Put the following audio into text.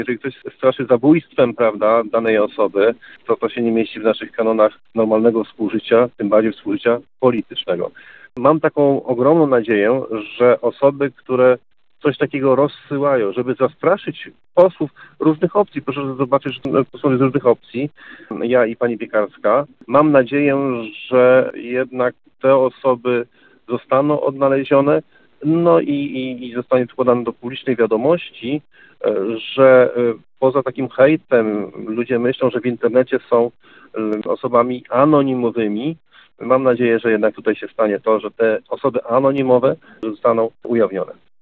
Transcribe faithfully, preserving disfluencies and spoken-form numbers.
Jeżeli ktoś straszy zabójstwem, prawda, danej osoby, to to się nie mieści w naszych kanonach normalnego współżycia, tym bardziej współżycia politycznego. Mam taką ogromną nadzieję, że osoby, które coś takiego rozsyłają, żeby zastraszyć posłów różnych opcji, proszę zobaczyć, że posłowie z różnych opcji, ja i pani Piekarska, mam nadzieję, że jednak te osoby zostaną odnalezione, no i, i, i zostanie to podane do publicznej wiadomości, że poza takim hejtem ludzie myślą, że w internecie są osobami anonimowymi. Mam nadzieję, że jednak tutaj się stanie to, że te osoby anonimowe zostaną ujawnione.